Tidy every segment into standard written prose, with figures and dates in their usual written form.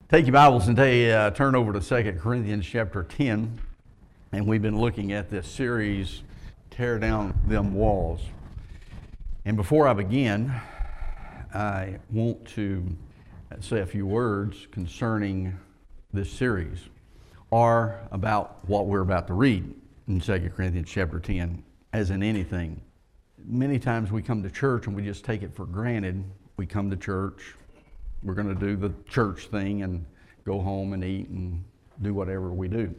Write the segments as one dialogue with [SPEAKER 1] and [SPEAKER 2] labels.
[SPEAKER 1] Take your Bibles and turn over to 2 Corinthians chapter 10. And we've been looking at this series, Tear Down Them Walls. And before I begin, I want to say a few words concerning this series, or about what we're about to read in 2 Corinthians chapter 10, as in anything. Many times we come to church and we just take it for granted. We come to church, we're going to do the church thing and go home and eat and do whatever we do.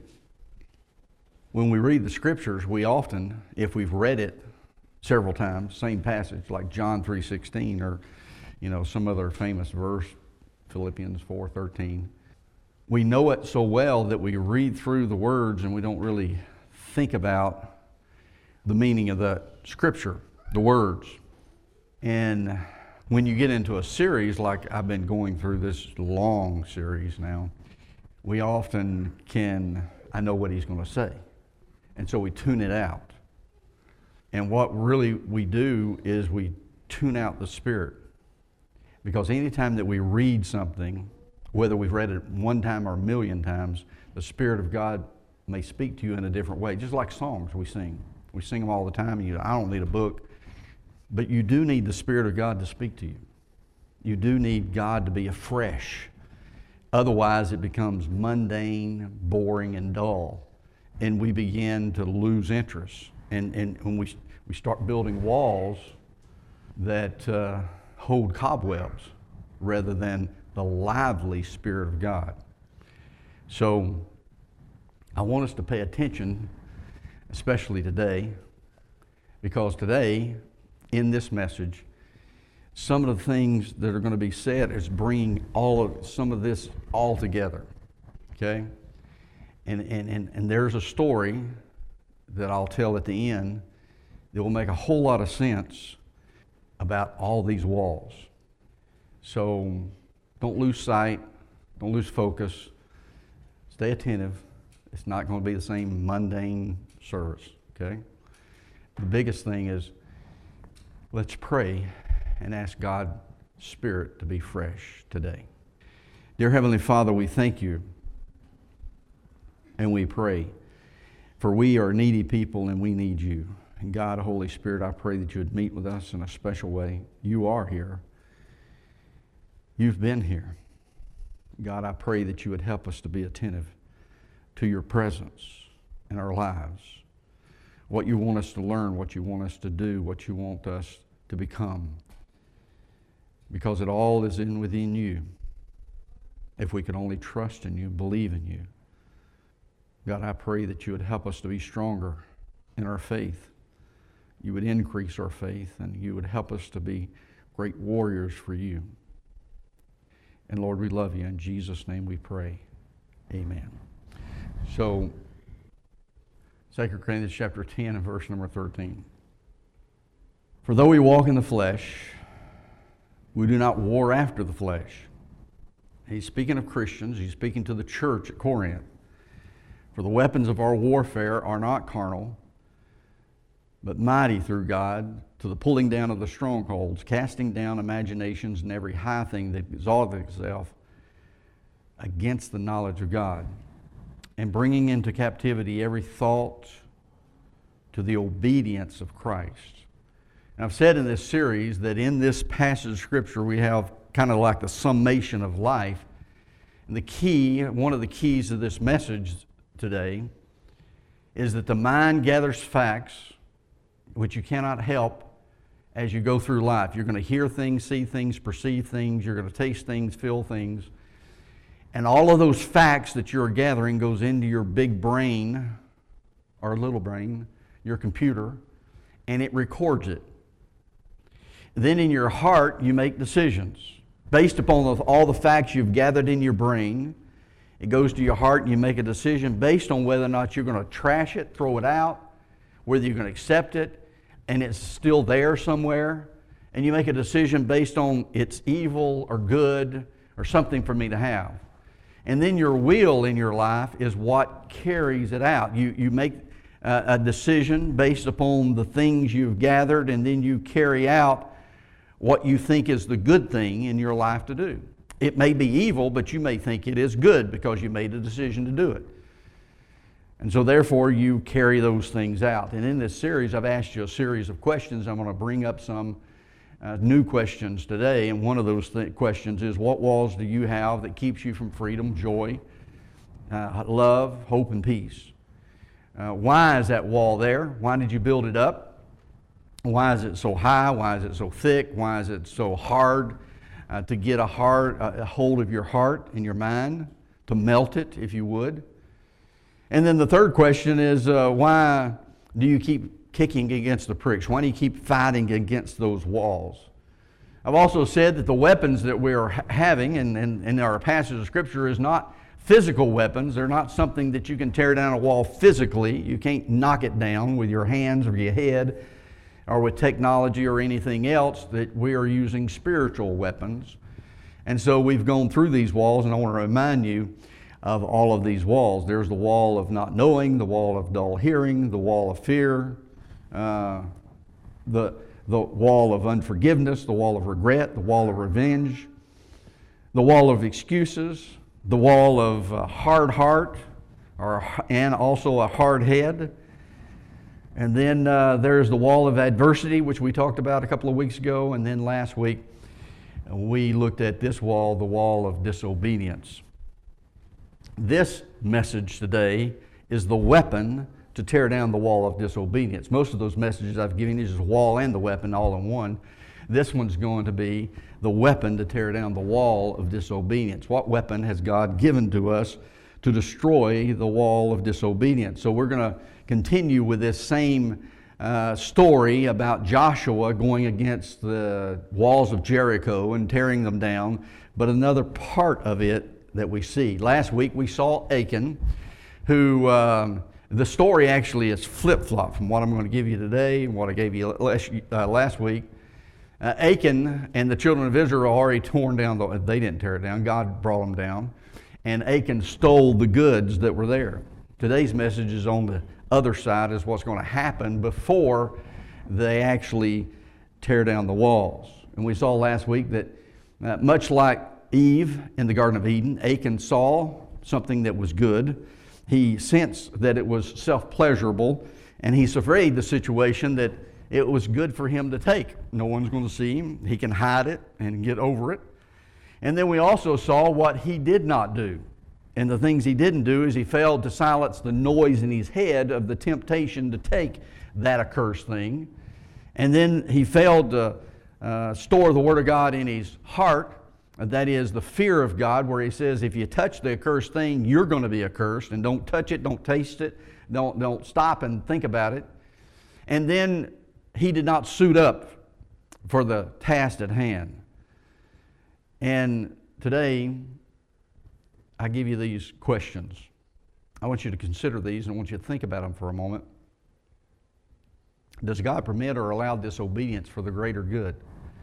[SPEAKER 1] When we read the scriptures, we often, if we've read it several times, same passage like John 3:16 or some other famous verse, Philippians 4:13, we know it so well that we read through the words and we don't really think about the meaning of the scripture, the words. And when you get into a series like I've been going through this long series now, we often I know what he's going to say. And so we tune it out. And what really we do is we tune out the Spirit. Because anytime that we read something, whether we've read it one time or a million times, the Spirit of God may speak to you in a different way. Just like songs we sing. We sing them all the time. And I don't need a book. But you do need the Spirit of God to speak to you. You do need God to be afresh. Otherwise, it becomes mundane, boring, and dull. And we begin to lose interest. And when we start building walls that hold cobwebs rather than the lively Spirit of God. So I want us to pay attention, especially today, because today, in this message, some of the things that are going to be said is bringing some of this all together, okay? And there's a story that I'll tell at the end that will make a whole lot of sense about all these walls. So don't lose sight, don't lose focus, stay attentive. It's not going to be the same mundane service, okay? The biggest thing is, let's pray and ask God's Spirit to be fresh today. Dear Heavenly Father, we thank you and we pray, for we are needy people and we need you. And God, Holy Spirit, I pray that you would meet with us in a special way. You are here. You've been here. God, I pray that you would help us to be attentive to your presence in our lives. What you want us to learn, what you want us to do, what you want us to become. Because it all is within you. If we could only trust in you, believe in you. God, I pray that you would help us to be stronger in our faith. You would increase our faith and you would help us to be great warriors for you. And Lord, we love you. In Jesus' name we pray. Amen. So, 2 Corinthians chapter 10 and verse number 13. For though we walk in the flesh, we do not war after the flesh. He's speaking of Christians. He's speaking to the church at Corinth. For the weapons of our warfare are not carnal, but mighty through God to the pulling down of the strongholds, casting down imaginations and every high thing that exalteth itself against the knowledge of God, and bringing into captivity every thought to the obedience of Christ. And I've said in this series that in this passage of Scripture we have kind of like the summation of life. And one of the keys of this message today is that the mind gathers facts which you cannot help as you go through life. You're going to hear things, see things, perceive things. You're going to taste things, feel things. And all of those facts that you're gathering goes into your big brain, or little brain, your computer, and it records it. Then in your heart, you make decisions. Based upon all the facts you've gathered in your brain, it goes to your heart and you make a decision based on whether or not you're going to trash it, throw it out, whether you're going to accept it, and it's still there somewhere. And you make a decision based on it's evil or good or something for me to have. And then your will in your life is what carries it out. You make a decision based upon the things you've gathered, and then you carry out what you think is the good thing in your life to do. It may be evil, but you may think it is good because you made a decision to do it. And so therefore you carry those things out. And in this series, I've asked you a series of questions. I'm going to bring up some new questions today. And one of those questions is, what walls do you have that keeps you from freedom, joy, love, hope, and peace? Why is that wall there? Why did you build it up? Why is it so high? Why is it so thick? Why is it so hard to get a hold of your heart and your mind, to melt it, if you would? And then the third question is, why do you keep kicking against the pricks? Why do you keep fighting against those walls? I've also said that the weapons that we are having in our passage of Scripture is not physical weapons. They're not something that you can tear down a wall physically. You can't knock it down with your hands or your head or with technology or anything else. That we are using spiritual weapons. And so we've gone through these walls, and I want to remind you of all of these walls. There's the wall of not knowing, the wall of dull hearing, the wall of fear, the wall of unforgiveness, the wall of regret, the wall of revenge, the wall of excuses, the wall of a hard heart, and also a hard head. And then there's the wall of adversity, which we talked about a couple of weeks ago. And then last week we looked at this wall, the wall of disobedience. This message today is the weapon to tear down the wall of disobedience. Most of those messages I've given you is the wall and the weapon all in one. This one's going to be the weapon to tear down the wall of disobedience. What weapon has God given to us to destroy the wall of disobedience? So we're going to continue with this same story about Joshua going against the walls of Jericho and tearing them down, but another part of it that we see. Last week we saw Achan, who the story actually is flip-flop from what I'm going to give you today and what I gave you last week. Achan and the children of Israel already torn down, they didn't tear it down, God brought them down, and Achan stole the goods that were there. Today's message is on the other side, is what's going to happen before they actually tear down the walls. And we saw last week that much like Eve in the Garden of Eden, Achan saw something that was good. He sensed that it was self-pleasurable, and he surveyed the situation that it was good for him to take. No one's going to see him. He can hide it and get over it. And then we also saw what he did not do. And the things he didn't do is he failed to silence the noise in his head of the temptation to take that accursed thing. And then he failed to store the Word of God in his heart. That is the fear of God, where he says, if you touch the accursed thing, you're going to be accursed, and don't touch it, don't taste it, don't stop and think about it. And then he did not suit up for the task at hand. And today, I give you these questions. I want you to consider these, and I want you to think about them for a moment. Does God permit or allow disobedience for the greater good?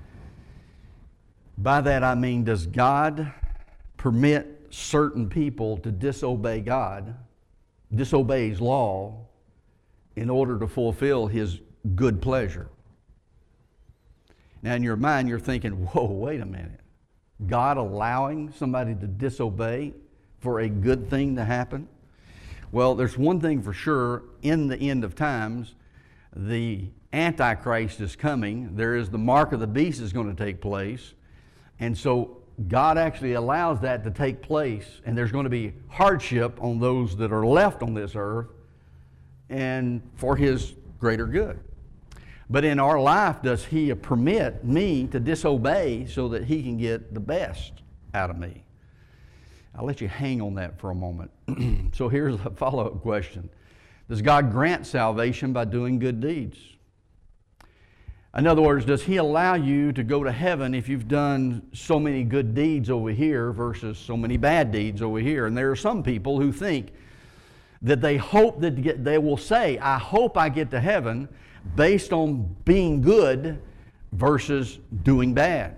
[SPEAKER 1] By that I mean, does God permit certain people to disobey God, disobey His law, in order to fulfill His good pleasure? Now in your mind you're thinking, whoa, wait a minute. God allowing somebody to disobey for a good thing to happen? Well, there's one thing for sure. In the end of times, the Antichrist is coming. There is the mark of the beast is going to take place. And so God actually allows that to take place, and there's going to be hardship on those that are left on this earth, and for His greater good. But in our life, does He permit me to disobey so that He can get the best out of me? I'll let you hang on that for a moment. So here's a follow-up question. Does God grant salvation by doing good deeds? In other words, does He allow you to go to heaven if you've done so many good deeds over here versus so many bad deeds over here? And there are some people who think that they hope that they will say, I hope I get to heaven based on being good versus doing bad.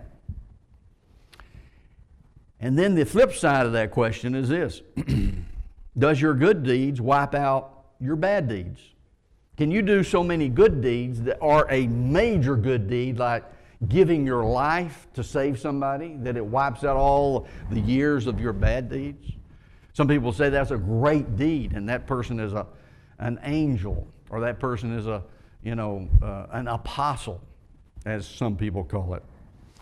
[SPEAKER 1] And then the flip side of that question is this. Does your good deeds wipe out your bad deeds? Can you do so many good deeds that are a major good deed, like giving your life to save somebody, that it wipes out all the years of your bad deeds. Some people say that's a great deed, and that person is an angel, or that person is an apostle, as some people call it.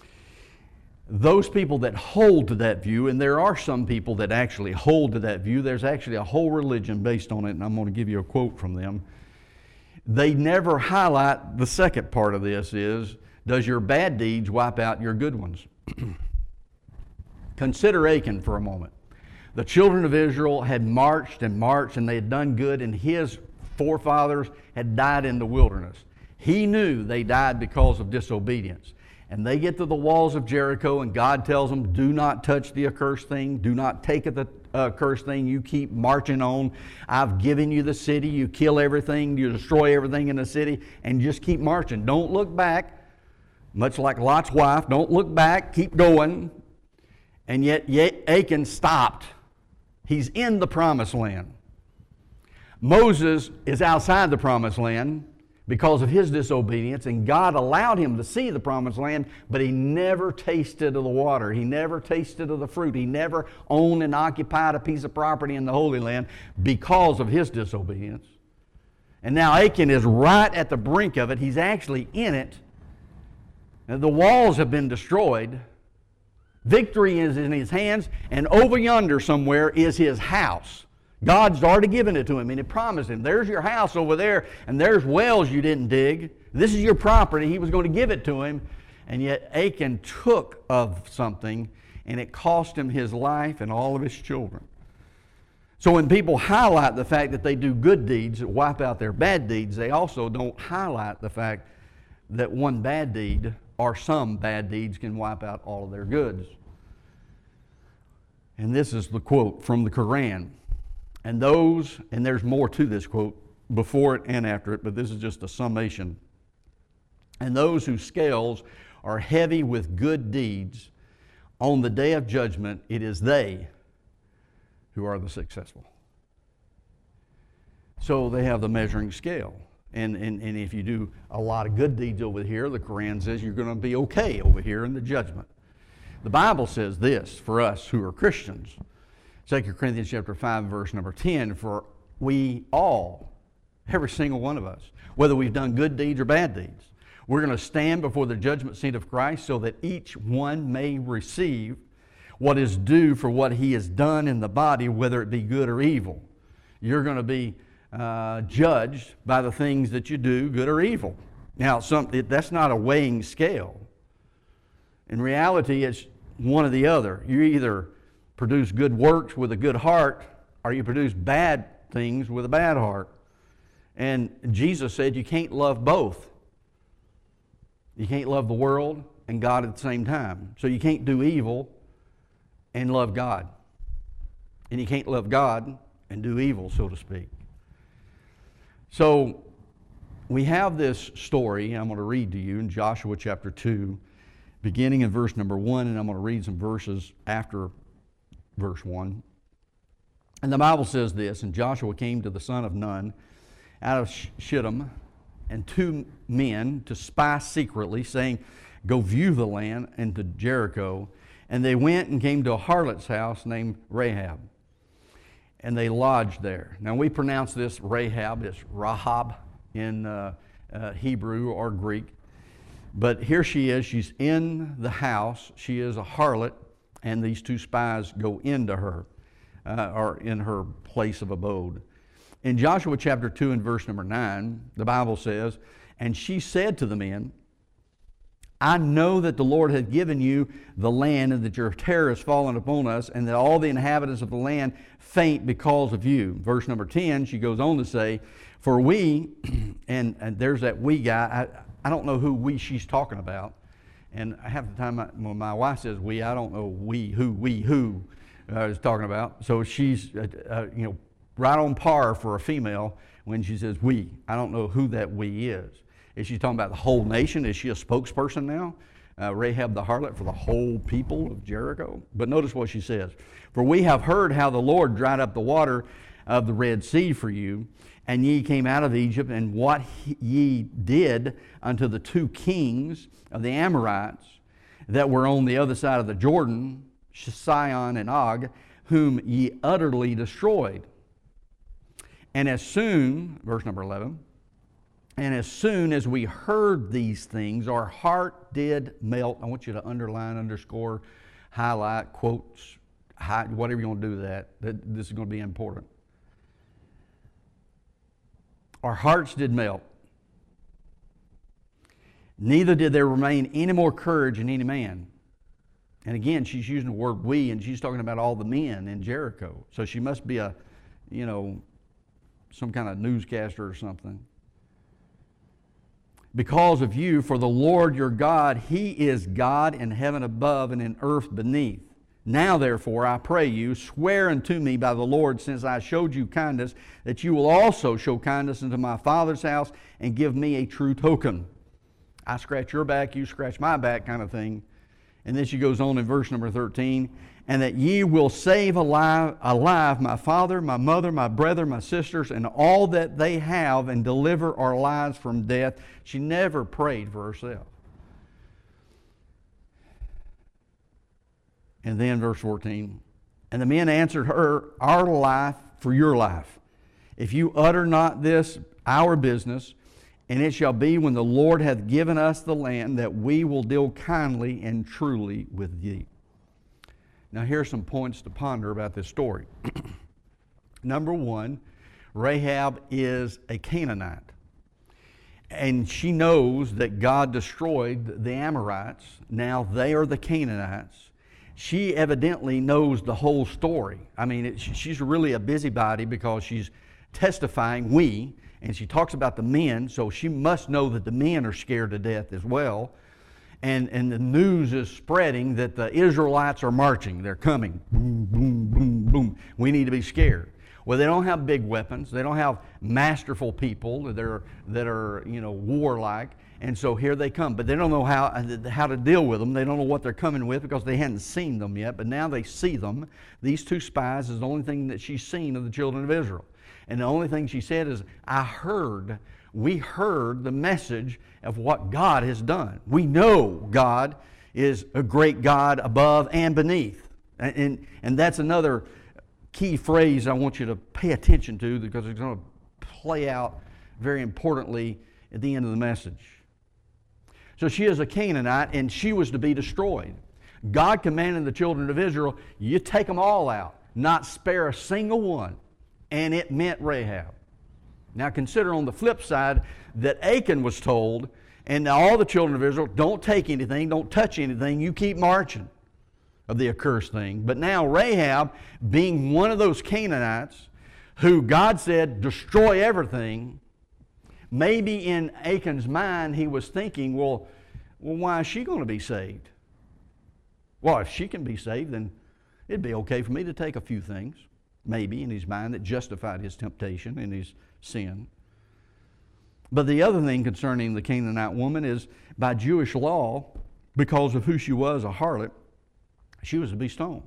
[SPEAKER 1] Those people that hold to that view, and there are some people that actually hold to that view, there's actually a whole religion based on it, and I'm going to give you a quote from them. They never highlight the second part of this is, does your bad deeds wipe out your good ones? Consider Achan for a moment. The children of Israel had marched and marched, and they had done good, and his forefathers had died in the wilderness. He knew they died because of disobedience. And they get to the walls of Jericho, and God tells them, do not touch the accursed thing. Do not take the accursed thing. You keep marching on. I've given you the city. You kill everything. You destroy everything in the city, and just keep marching. Don't look back. Much like Lot's wife, don't look back. Keep going. And yet Achan stopped. He's in the promised land. Moses is outside the promised land because of his disobedience, and God allowed him to see the promised land, but he never tasted of the water. He never tasted of the fruit. He never owned and occupied a piece of property in the Holy Land because of his disobedience. And now Achan is right at the brink of it. He's actually in it. And the walls have been destroyed. Victory is in his hands, and over yonder somewhere is his house. God's already given it to him, and he promised him, there's your house over there, and there's wells you didn't dig. This is your property. He was going to give it to him, and yet Achan took of something, and it cost him his life and all of his children. So when people highlight the fact that they do good deeds that wipe out their bad deeds, they also don't highlight the fact that one bad deed or some bad deeds can wipe out all of their goods. And this is the quote from the Quran. And there's more to this quote before it and after it, but this is just a summation. And those whose scales are heavy with good deeds, on the day of judgment, it is they who are the successful. So they have the measuring scale. And if you do a lot of good deeds over here, the Quran says you're going to be okay over here in the judgment. The Bible says this for us who are Christians. 2 Corinthians chapter 5, verse number 10, for we all, every single one of us, whether we've done good deeds or bad deeds, we're going to stand before the judgment seat of Christ so that each one may receive what is due for what he has done in the body, whether it be good or evil. You're going to be judged by the things that you do, good or evil. Now, that's not a weighing scale. In reality, it's one or the other. You either produce good works with a good heart, or you produce bad things with a bad heart. And Jesus said you can't love both. You can't love the world and God at the same time. So you can't do evil and love God. And you can't love God and do evil, so to speak. So we have this story I'm going to read to you in Joshua chapter 2, beginning in verse number 1, and I'm going to read some verses after verse 1. And the Bible says this, and Joshua came to the son of Nun out of Shittim, and 2 men to spy secretly, saying, go view the land, and to Jericho. And they went and came to a harlot's house named Rahab, and they lodged there. Now we pronounce this Rahab, it's Rahab in Hebrew or Greek. But here she is, she's in the house, she is a harlot, and these 2 spies go into her, or in her place of abode. In Joshua chapter 2 and verse number 9, the Bible says, and she said to the men, I know that the Lord hath given you the land, and that your terror has fallen upon us, and that all the inhabitants of the land faint because of you. Verse number 10, she goes on to say, for we, and there's that we guy, I don't know who we she's talking about. And half the time when my wife says we, I don't know we who is talking about. So she's right on par for a female when she says we. I don't know who that we is. Is she talking about the whole nation? Is she a spokesperson now? Rahab the harlot for the whole people of Jericho? But notice what she says. For we have heard how the Lord dried up the water of the Red Sea for you, and ye came out of Egypt, and what ye did unto the two kings of the Amorites that were on the other side of the Jordan, Sihon and Og, whom ye utterly destroyed. And as soon, verse number 11, and as soon as we heard these things, our heart did melt. I want you to underline, underscore, highlight, quotes, whatever you want to do with that. This is going to be important. Our hearts did melt. Neither did there remain any more courage in any man. And again, she's using the word we, and she's talking about all the men in Jericho. So she must be some kind of newscaster or something. Because of you, for the Lord your God, He is God in heaven above and in earth beneath. Now, therefore, I pray you, swear unto me by the Lord, since I showed you kindness, that you will also show kindness unto my father's house and give me a true token. I scratch your back, you scratch my back kind of thing. And then she goes on in verse number 13, and that ye will save alive my father, my mother, my brother, my sisters, and all that they have, and deliver our lives from death. She never prayed for herself. And then verse 14, and the men answered her, our life for your life. If you utter not this, our business, and it shall be when the Lord hath given us the land, that we will deal kindly and truly with thee. Now here are some points to ponder about this story. Number one, Rahab is a Canaanite. And she knows that God destroyed the Amorites. Now they are the Canaanites. She evidently knows the whole story. I mean, she's really a busybody because she's testifying and she talks about the men, so she must know that the men are scared to death as well. And the news is spreading that the Israelites are marching. They're coming. Boom, boom, boom, boom. We need to be scared. Well, they don't have big weapons. They don't have masterful people that are warlike. And so here they come. But they don't know how to deal with them. They don't know what they're coming with because they hadn't seen them yet. But now they see them. These two spies is the only thing that she's seen of the children of Israel. And the only thing she said is, we heard the message of what God has done. We know God is a great God above and beneath. And that's another key phrase I want you to pay attention to because it's going to play out very importantly at the end of the message. So she is a Canaanite and she was to be destroyed. God commanded the children of Israel, you take them all out, not spare a single one. And it meant Rahab. Now consider on the flip side that Achan was told, and all the children of Israel, don't take anything, don't touch anything, you keep marching of the accursed thing. But now Rahab, being one of those Canaanites who God said, destroy everything, maybe in Achan's mind he was thinking, well, why is she going to be saved? Well, if she can be saved, then it'd be okay for me to take a few things, maybe in his mind, that justified his temptation and his sin. But the other thing concerning the Canaanite woman is, by Jewish law, because of who she was, a harlot, she was to be stoned.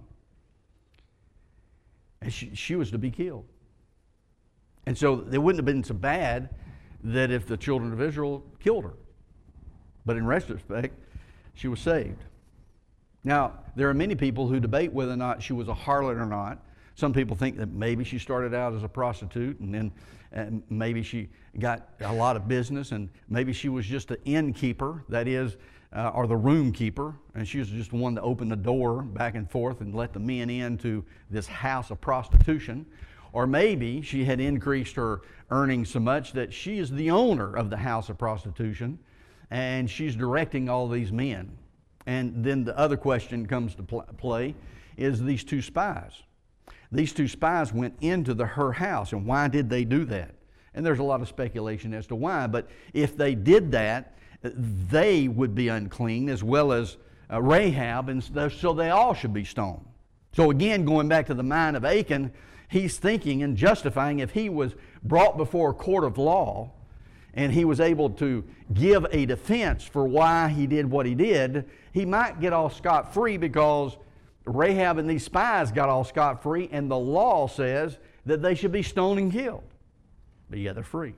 [SPEAKER 1] And she was to be killed. And so it wouldn't have been so bad that if the children of Israel killed her. But in retrospect, she was saved. Now, there are many people who debate whether or not she was a harlot or not. Some people think that maybe she started out as a prostitute and then maybe she got a lot of business and maybe she was just an innkeeper, that is, or the room keeper, and she was just the one to open the door back and forth and let the men into this house of prostitution. Or maybe she had increased her earnings so much that she is the owner of the house of prostitution and she's directing all these men. And then the other question comes to play is these two spies. These two spies went into her house, and why did they do that? And there's a lot of speculation as to why, but if they did that, they would be unclean as well as Rahab, and so they all should be stoned. So again, going back to the mind of Achan, he's thinking and justifying if he was brought before a court of law and he was able to give a defense for why he did what he did, he might get off scot-free because Rahab and these spies got all scot-free, and the law says that they should be stoned and killed. but yet they're free.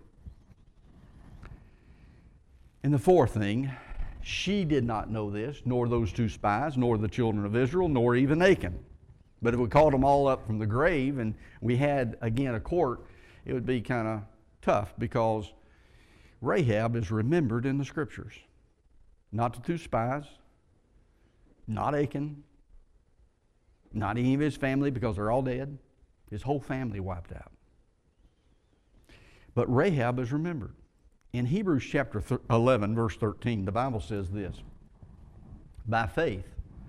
[SPEAKER 1] And the fourth thing, she did not know this, nor those two spies, nor the children of Israel, nor even Achan. But if we called them all up from the grave and we had, again, a court, it would be kind of tough because Rahab is remembered in the Scriptures. Not the two spies, not Achan, not any of his family because they're all dead. His whole family wiped out. But Rahab is remembered. In Hebrews chapter 11, verse 13, the Bible says this, by faith,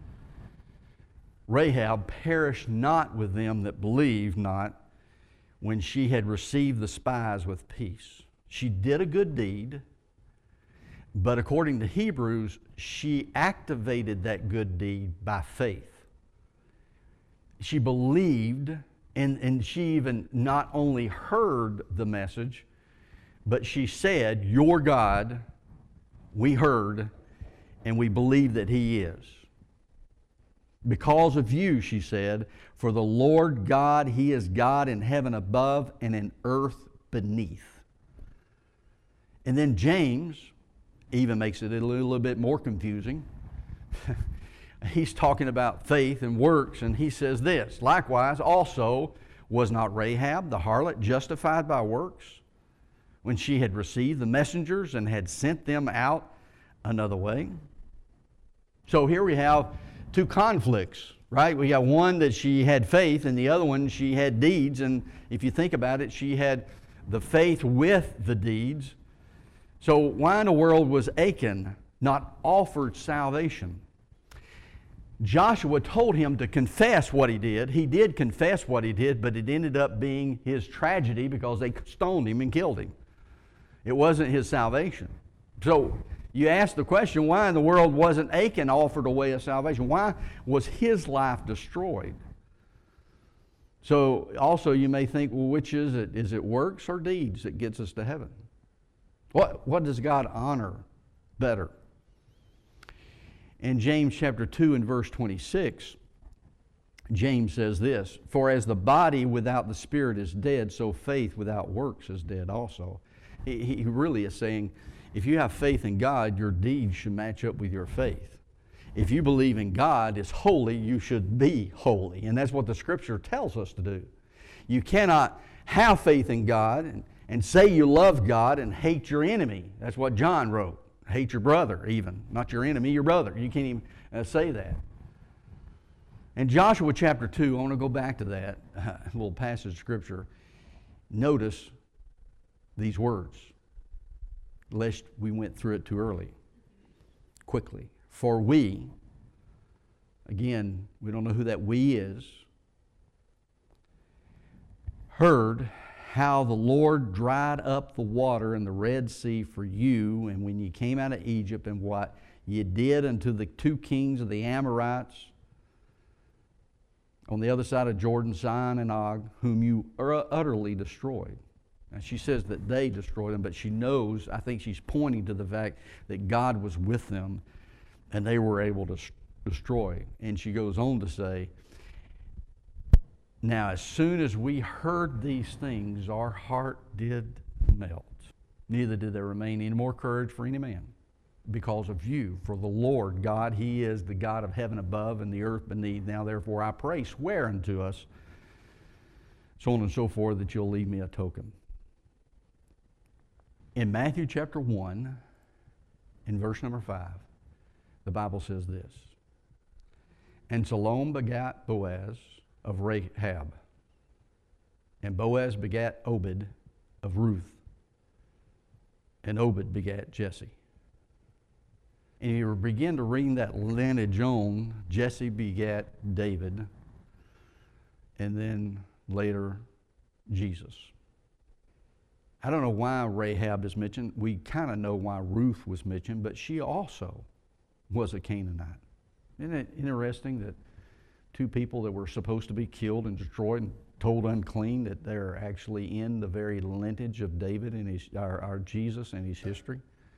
[SPEAKER 1] Rahab perished not with them that believed not when she had received the spies with peace. She did a good deed, but according to Hebrews, she activated that good deed by faith. She believed, and she even not only heard the message, but she said, your God, we heard, and we believe that He is. Because of you, she said, for the Lord God, He is God in heaven above and in earth beneath. And then James even makes it a little bit more confusing. He's talking about faith and works, and he says this, likewise also was not Rahab the harlot justified by works when she had received the messengers and had sent them out another way? So here we have two conflicts, right? We got one that she had faith, and the other one she had deeds. And if you think about it, she had the faith with the deeds. So why in the world was Achan not offered salvation? Joshua told him to confess what he did. He did confess what he did, but it ended up being his tragedy because they stoned him and killed him. It wasn't his salvation. So you ask the question, why in the world wasn't Achan offered a way of salvation? Why was his life destroyed? So also you may think, well, which is it? Is it works or deeds that gets us to heaven? What does God honor better? In James chapter 2 and verse 26, James says this, for as the body without the spirit is dead, so faith without works is dead also. He really is saying, if you have faith in God, your deeds should match up with your faith. If you believe in God is holy, you should be holy. And that's what the Scripture tells us to do. You cannot have faith in God and say you love God and hate your enemy. That's what John wrote. Hate your brother even. Not your enemy, your brother. You can't even say that. In Joshua chapter 2, I want to go back to that little passage of Scripture. Notice these words, lest we went through it too early, quickly. For we, again, we don't know who that we is, heard how the Lord dried up the water in the Red Sea for you, and when you came out of Egypt, and what you did unto the two kings of the Amorites on the other side of Jordan, Sihon and Og, whom you utterly destroyed. Now, she says that they destroyed them, but she knows, I think she's pointing to the fact that God was with them and they were able to destroy. And she goes on to say, now as soon as we heard these things, our heart did melt. Neither did there remain any more courage for any man because of you. For the Lord God, He is the God of heaven above and the earth beneath. Now therefore I pray, swear unto us, so on and so forth, that you'll leave me a token. In Matthew chapter 1, in verse number 5, the Bible says this, and Salome begat Boaz of Rahab, and Boaz begat Obed of Ruth, and Obed begat Jesse. And you begin to read that lineage on, Jesse begat David, and then later Jesus. I don't know why Rahab is mentioned. We kind of know why Ruth was mentioned, but she also was a Canaanite. Isn't it interesting that two people that were supposed to be killed and destroyed and told unclean, that they're actually in the very lineage of David and our Jesus and his history?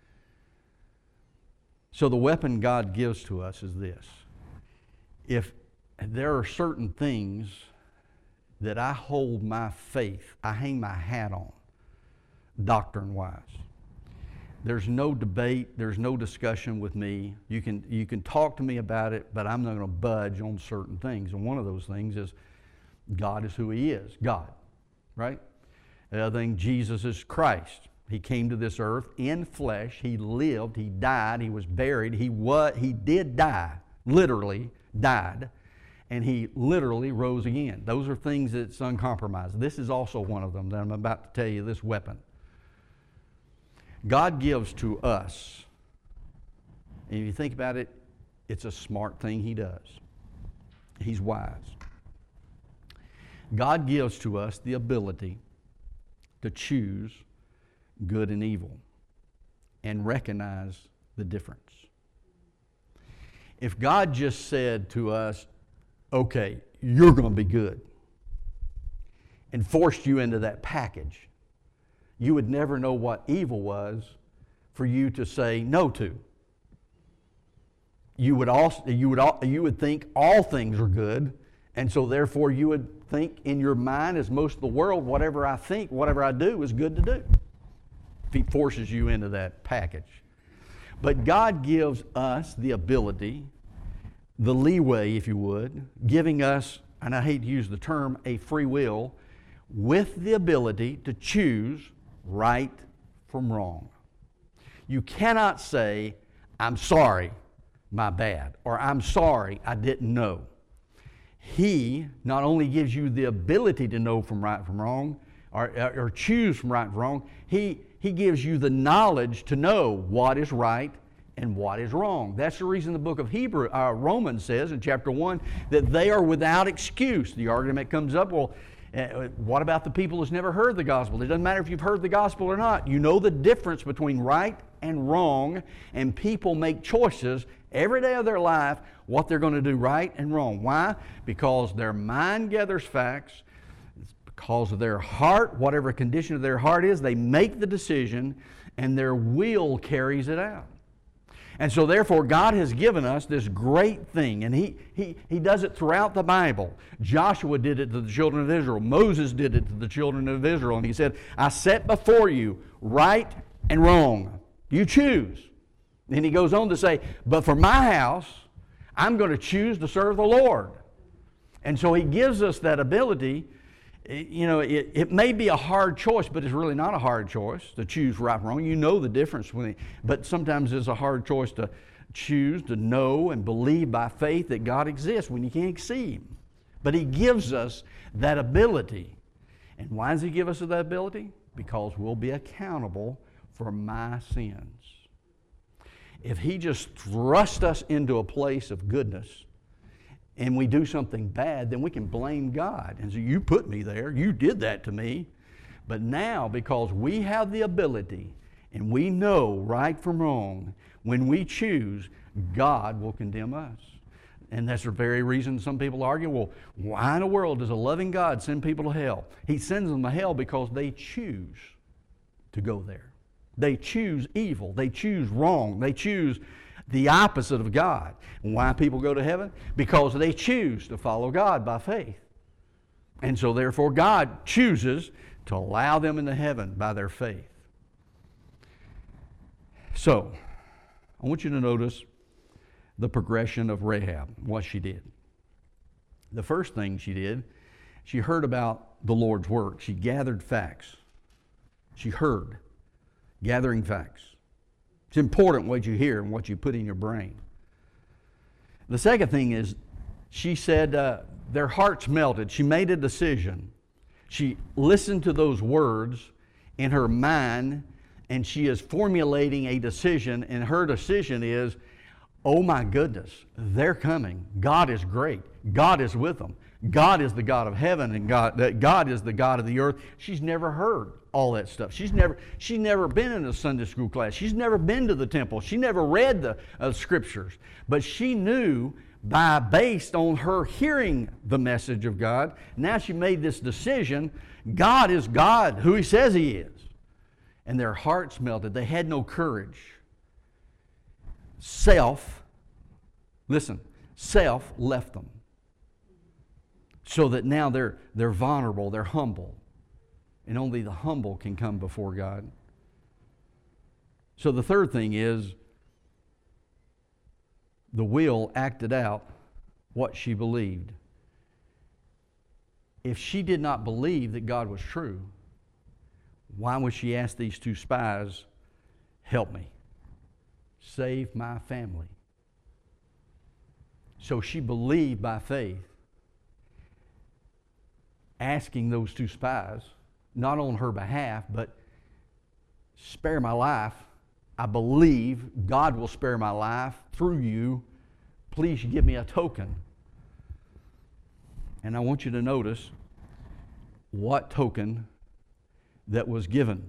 [SPEAKER 1] So the weapon God gives to us is this. If there are certain things that I hold my faith, I hang my hat on, doctrine-wise. There's no debate, there's no discussion with me. You can talk to me about it, but I'm not going to budge on certain things. And one of those things is God is who He is, God, right? The other thing, Jesus is Christ. He came to this earth in flesh. He lived, He died, He was buried. He did die, literally died, and He literally rose again. Those are things that's uncompromised. This is also one of them that I'm about to tell you, this weapon. God gives to us, and if you think about it, it's a smart thing He does. He's wise. God gives to us the ability to choose good and evil and recognize the difference. If God just said to us, okay, you're going to be good, and forced you into that package, you would never know what evil was for you to say no to. You would think all things are good, and so therefore you would think in your mind, as most of the world, whatever I think, whatever I do is good to do. If He forces you into that package. But God gives us the ability, the leeway, if you would, giving us, and I hate to use the term, a free will, with the ability to choose right from wrong. You cannot say, I'm sorry, my bad, or I'm sorry, I didn't know. He not only gives you the ability to know from right from wrong, or choose from right from wrong, He gives you the knowledge to know what is right and what is wrong. That's the reason the book of Romans says in chapter 1 that they are without excuse. The argument comes up, well, what about the people who's never heard the gospel? It doesn't matter if you've heard the gospel or not. You know the difference between right and wrong, and people make choices every day of their life what they're going to do right and wrong. Why? Because their mind gathers facts. Because of their heart, whatever condition of their heart is, they make the decision, and their will carries it out. And so therefore God has given us this great thing, and He does it throughout the Bible. Joshua did it to the children of Israel. Moses did it to the children of Israel, and He said, I set before you right and wrong. You choose. And He goes on to say, but for my house, I'm going to choose to serve the Lord. And so He gives us that ability. You know, it may be a hard choice, but it's really not a hard choice to choose right and wrong. You know the difference, but sometimes it's a hard choice to choose to know and believe by faith that God exists when you can't see Him. But He gives us that ability. And why does He give us that ability? Because we'll be accountable for my sins. If He just thrusts us into a place of goodness, and we do something bad, then we can blame God and say, you put me there, you did that to me. But now, because we have the ability and we know right from wrong, when we choose, God will condemn us. And that's the very reason some people argue, well, why in the world does a loving God send people to hell? He sends them to hell because they choose to go there. They choose evil. They choose wrong. They choose the opposite of God. And why people go to heaven? Because they choose to follow God by faith. And so therefore God chooses to allow them into heaven by their faith. So, I want you to notice the progression of Rahab, what she did. The first thing she did, she heard about the Lord's work. She gathered facts. She heard, gathering facts. It's important what you hear and what you put in your brain. The second thing is, she said their hearts melted. She made a decision. She listened to those words in her mind, and she is formulating a decision, and her decision is, oh my goodness, they're coming. God is great. God is with them. God is the God of heaven, and God is the God of the earth. She's never heard all that stuff. She's never been in a Sunday school class. She's never been to the temple. She never read the scriptures. But she knew based on her hearing the message of God, now she made this decision. God is God, who He says He is. And their hearts melted. They had no courage. Self left them. So that now they're vulnerable, they're humble. And only the humble can come before God. So the third thing is, the will acted out what she believed. If she did not believe that God was true, why would she ask these two spies, help me, save my family? So she believed by faith, asking those two spies, not on her behalf, but spare my life. I believe God will spare my life through you. Please give me a token. And I want you to notice what token that was given.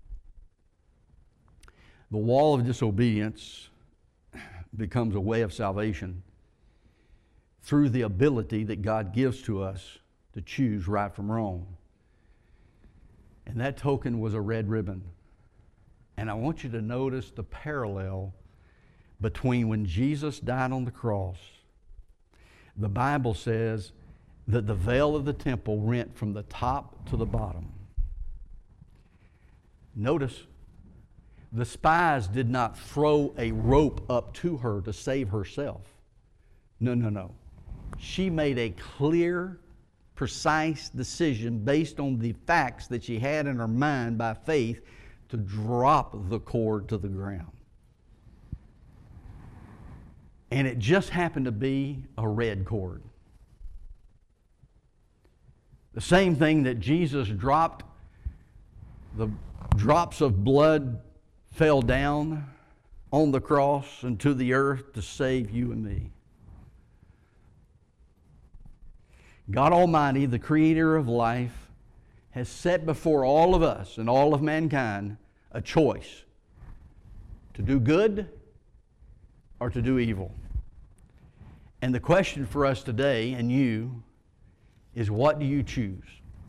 [SPEAKER 1] The wall of disobedience becomes a way of salvation through the ability that God gives to us to choose right from wrong. And that token was a red ribbon. And I want you to notice the parallel between when Jesus died on the cross. The Bible says that the veil of the temple rent from the top to the bottom. Notice, the spies did not throw a rope up to her to save herself. No. She made a clear, precise decision based on the facts that she had in her mind by faith to drop the cord to the ground. And it just happened to be a red cord. The same thing that Jesus dropped, the drops of blood fell down on the cross and to the earth to save you and me. God Almighty, the creator of life, has set before all of us and all of mankind a choice to do good or to do evil. And the question for us today and you is, what do you choose?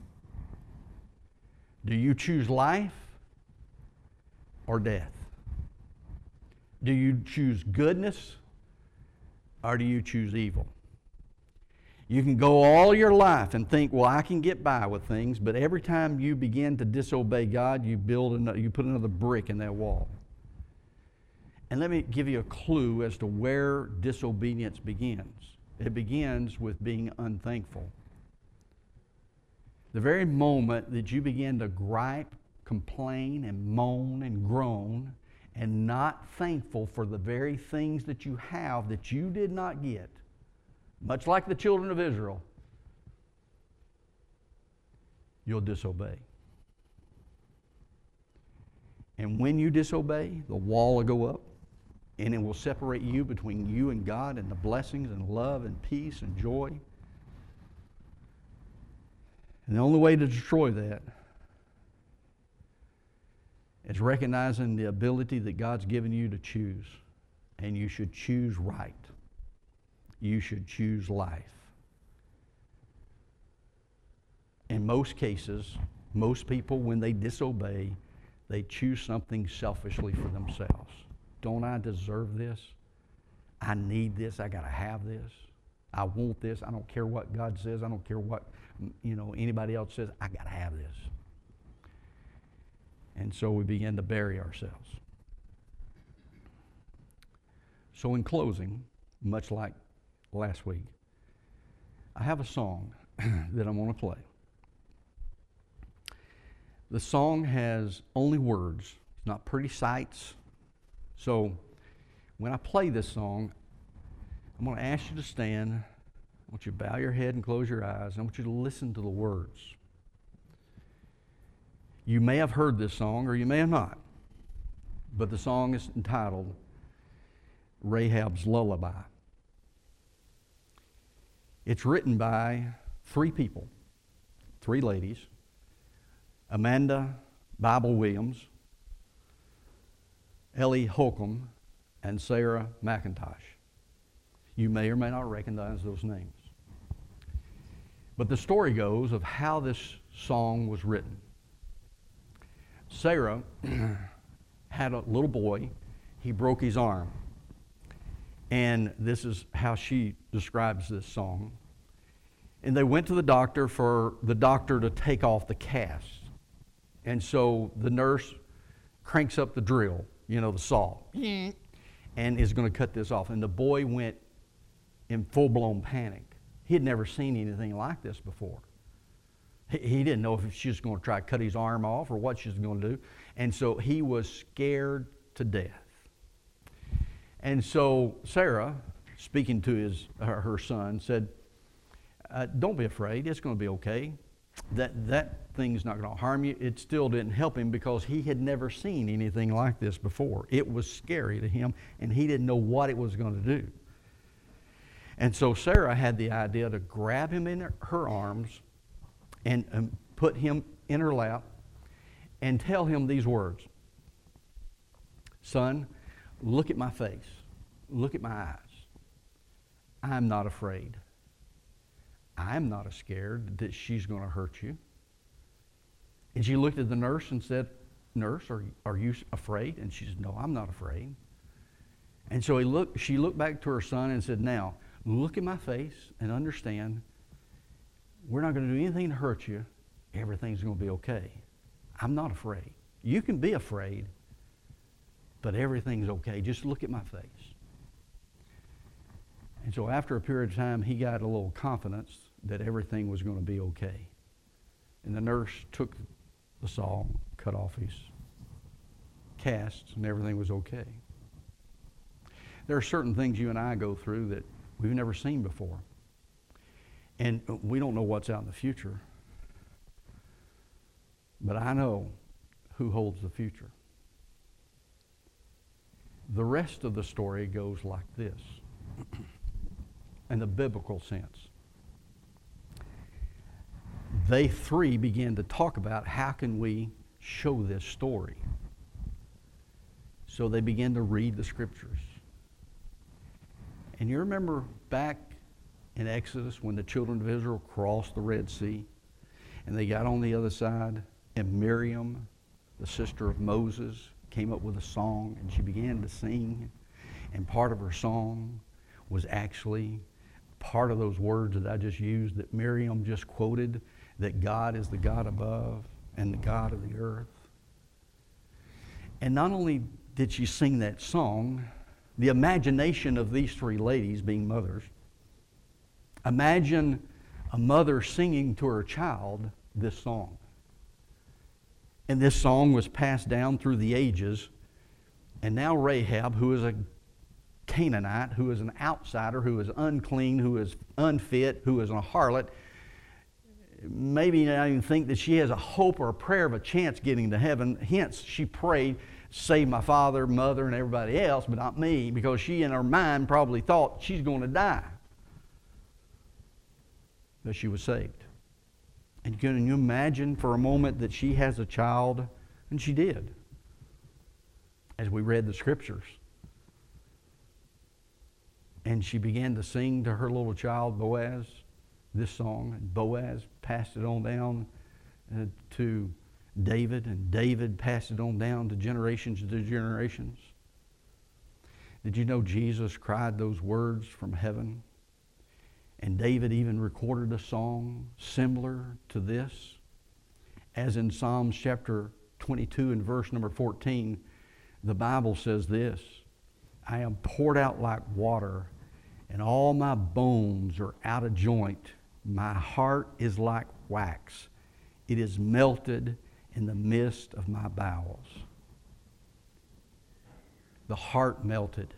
[SPEAKER 1] Do you choose life or death? Do you choose goodness or do you choose evil? You can go all your life and think, well, I can get by with things, but every time you begin to disobey God, you put another brick in that wall. And let me give you a clue as to where disobedience begins. It begins with being unthankful. The very moment that you begin to gripe, complain, and moan and groan, and not thankful for the very things that you have that you did not get, much like the children of Israel, you'll disobey. And when you disobey, the wall will go up, and it will separate you between you and God and the blessings and love and peace and joy. And the only way to destroy that is recognizing the ability that God's given you to choose. And you should choose right. You should choose life. In most cases, most people, when they disobey, they choose something selfishly for themselves. Don't I deserve this? I need this. I got to have this. I want this. I don't care what God says. I don't care what anybody else says. I got to have this. And so we begin to bury ourselves. So in closing, much like last week, I have a song that I'm going to play. The song has only words. It's not pretty sights. So when I play this song, I'm going to ask you to stand. I want you to bow your head and close your eyes. I want you to listen to the words. You may have heard this song or you may have not, but the song is entitled Rahab's Lullaby. It's written by three people, three ladies: Amanda Bible Williams, Ellie Holcomb, and Sarah McIntosh. You may or may not recognize those names. But the story goes of how this song was written. Sarah had a little boy. He broke his arm. And this is how she describes this song. And they went to the doctor for the doctor to take off the cast. And so the nurse cranks up the drill, the saw, and is going to cut this off. And the boy went in full-blown panic. He had never seen anything like this before. He didn't know if she was going to try to cut his arm off or what she was going to do. And so he was scared to death. And so Sarah, speaking to her son, said, don't be afraid. It's going to be okay. That thing's not going to harm you. It still didn't help him because he had never seen anything like this before. It was scary to him, and he didn't know what it was going to do. And so Sarah had the idea to grab him in her arms and put him in her lap and tell him these words. Son, look at my face. Look at my eyes. I'm not afraid. I'm not scared that she's going to hurt you. And she looked at the nurse and said, Nurse, are you afraid? And she said, No, I'm not afraid. And so she looked back to her son and said, Now, look at my face and understand we're not going to do anything to hurt you. Everything's going to be okay. I'm not afraid. You can be afraid, but everything's okay. Just look at my face. And so after a period of time, he got a little confidence that everything was going to be okay. And the nurse took the saw, cut off his casts, and everything was okay. There are certain things you and I go through that we've never seen before. And we don't know what's out in the future. But I know who holds the future. The rest of the story goes like this, in the biblical sense. They three began to talk about how can we show this story. So they began to read the scriptures. And you remember back in Exodus when the children of Israel crossed the Red Sea and they got on the other side, and Miriam, the sister of Moses, came up with a song and she began to sing, and part of her song was actually part of those words that I just used that Miriam just quoted, that God is the God above and the God of the earth. And not only did she sing that song, the imagination of these three ladies being mothers, imagine a mother singing to her child this song. And this song was passed down through the ages. And now Rahab, who is a Canaanite, who is an outsider, who is unclean, who is unfit, who is a harlot, maybe not even think that she has a hope or a prayer of a chance getting to heaven. Hence, she prayed, save my father, mother, and everybody else, but not me, because she in her mind probably thought she's going to die. But she was saved. And can you imagine for a moment that she has a child? And she did, as we read the scriptures. And she began to sing to her little child, Boaz, this song. And Boaz passed it on down to David, and David passed it on down to generations. Did you know Jesus cried those words from heaven? And David even recorded a song similar to this. As in Psalms chapter 22 and verse number 14, the Bible says this, I am poured out like water, and all my bones are out of joint. My heart is like wax. It is melted in the midst of my bowels. The heart melted.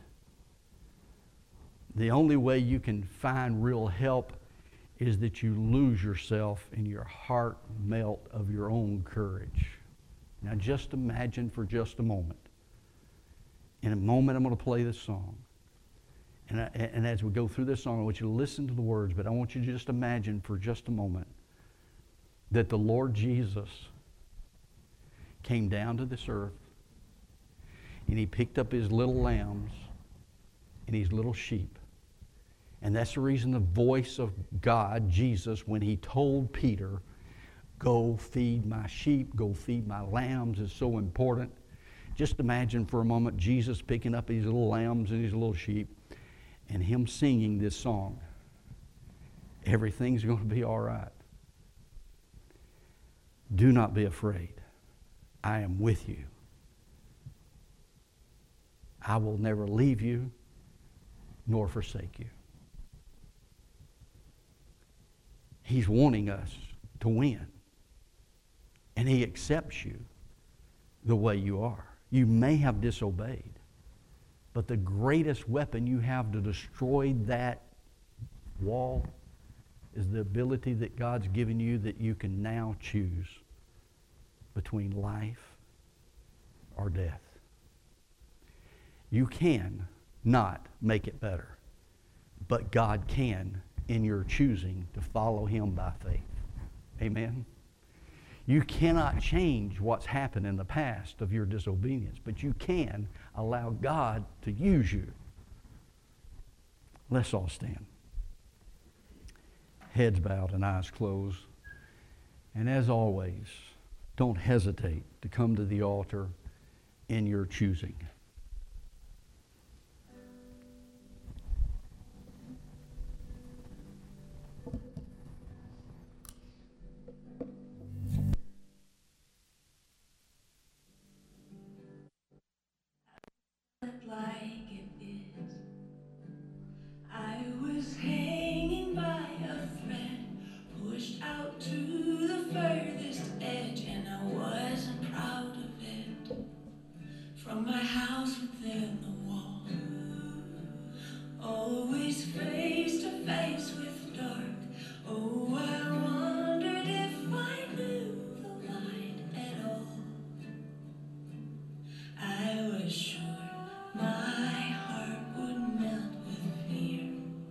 [SPEAKER 1] The only way you can find real help is that you lose yourself in your heart melt of your own courage. Now just imagine for just a moment. In a moment I'm going to play this song. And as we go through this song, I want you to listen to the words, but I want you to just imagine for just a moment that the Lord Jesus came down to this earth and He picked up His little lambs and His little sheep. And that's the reason the voice of God, Jesus, when He told Peter, go feed my sheep, go feed my lambs, is so important. Just imagine for a moment Jesus picking up His little lambs and His little sheep and Him singing this song. Everything's going to be all right. Do not be afraid. I am with you. I will never leave you nor forsake you. He's wanting us to win. And He accepts you the way you are. You may have disobeyed, but the greatest weapon you have to destroy that wall is the ability that God's given you that you can now choose between life or death. You can not make it better, but God can in your choosing to follow Him by faith. Amen? You cannot change what's happened in the past of your disobedience, but you can allow God to use you. Let's all stand. Heads bowed and eyes closed. And as always, don't hesitate to come to the altar in your choosing.
[SPEAKER 2] Like it is. I was hanging by a thread, pushed out to the furthest edge, and I wasn't proud of it. From my house within the wall, always face to face with dark. Oh, I wondered if I knew the light at all. I was sure my heart would melt with fear,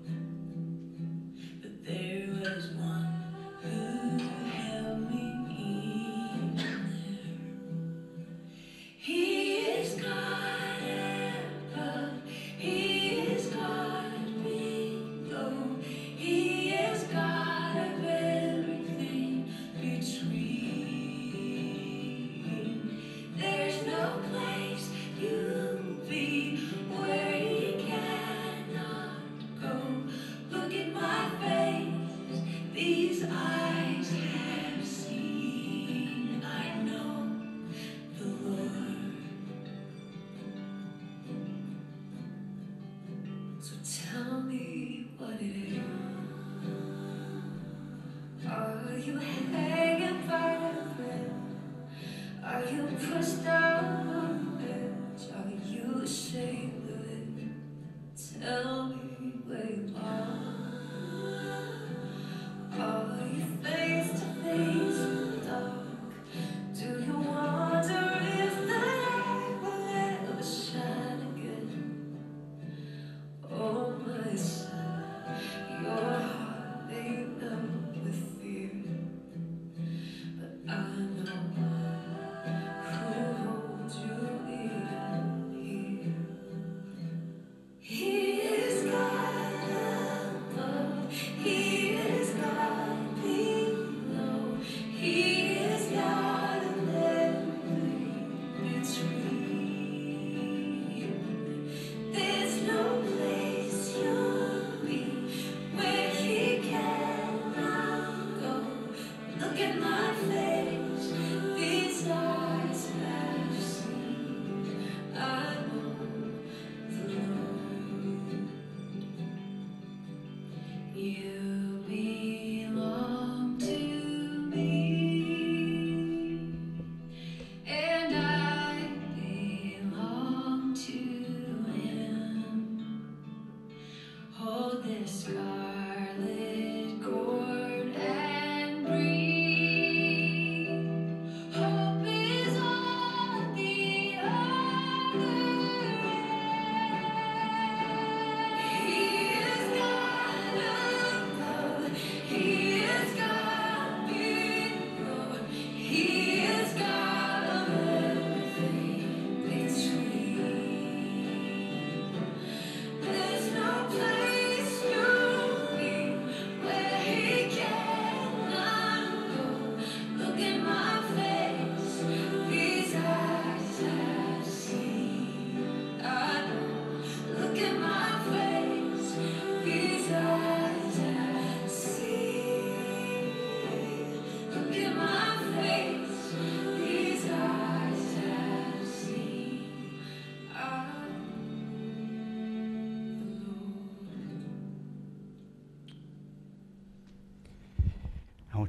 [SPEAKER 2] but there was one who held me even there. He is God.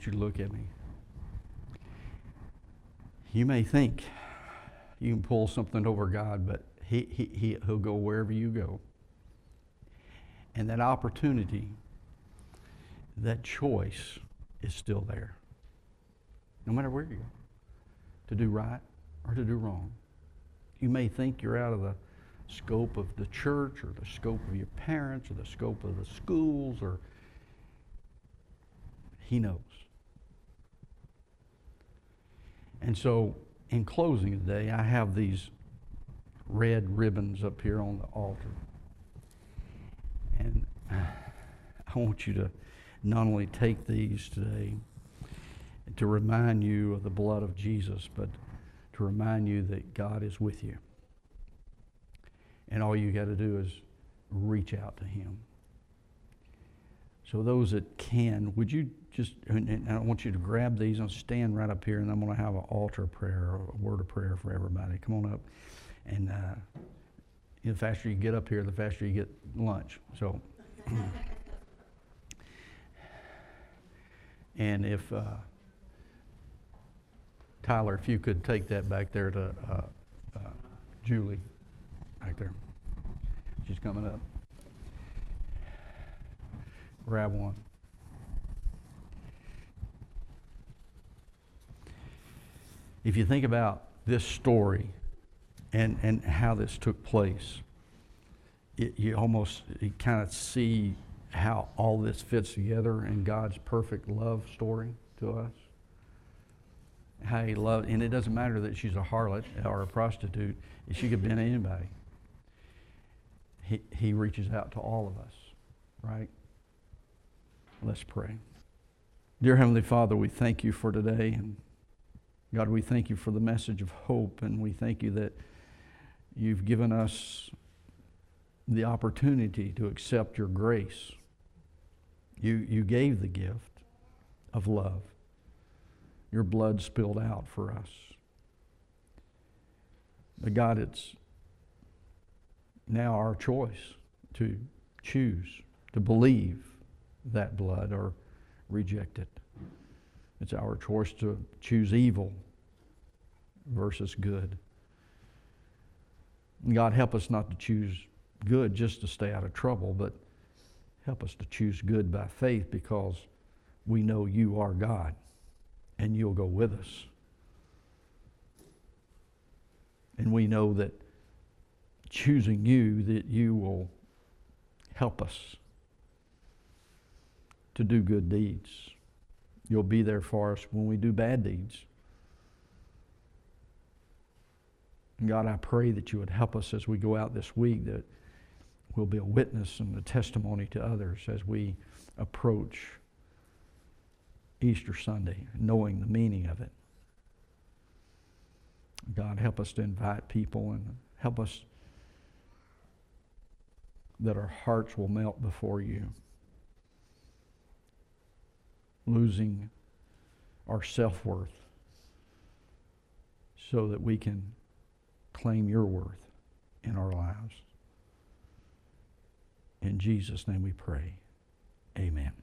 [SPEAKER 1] want you to look at me. You may think you can pull something over God, but He'll go wherever you go. And that opportunity, that choice is still there. No matter where you go. To do right or to do wrong. You may think you're out of the scope of the church or the scope of your parents or the scope of the schools, or He knows. And so, in closing today, I have these red ribbons up here on the altar. And I want you to not only take these today to remind you of the blood of Jesus, but to remind you that God is with you. And all you got to do is reach out to Him. So those that can, would you just, and I want you to grab these and stand right up here, and I'm going to have an altar prayer or a word of prayer for everybody. Come on up. And the faster you get up here, the faster you get lunch. So, and if, Tyler, if you could take that back there to Julie, back there. She's coming up. Grab one. If you think about this story and how this took place, you kind of see how all this fits together in God's perfect love story to us. How He loved, and it doesn't matter that she's a harlot or a prostitute. She could have been anybody. He reaches out to all of us, right? Let's pray. Dear Heavenly Father, we thank You for today, and God, we thank You for the message of hope, and we thank You that You've given us the opportunity to accept Your grace. You gave the gift of love. Your blood spilled out for us. But God, it's now our choice to choose to believe that blood or reject it. It's our choice to choose evil versus good. And God, help us not to choose good just to stay out of trouble, but help us to choose good by faith, because we know You are God and You'll go with us. And we know that choosing You, that You will help us to do good deeds. You'll be there for us when we do bad deeds. And God, I pray that You would help us as we go out this week, that we'll be a witness and a testimony to others as we approach Easter Sunday, knowing the meaning of it. God, help us to invite people, and help us that our hearts will melt before You, losing our self-worth so that we can claim Your worth in our lives. In Jesus' name we pray. Amen.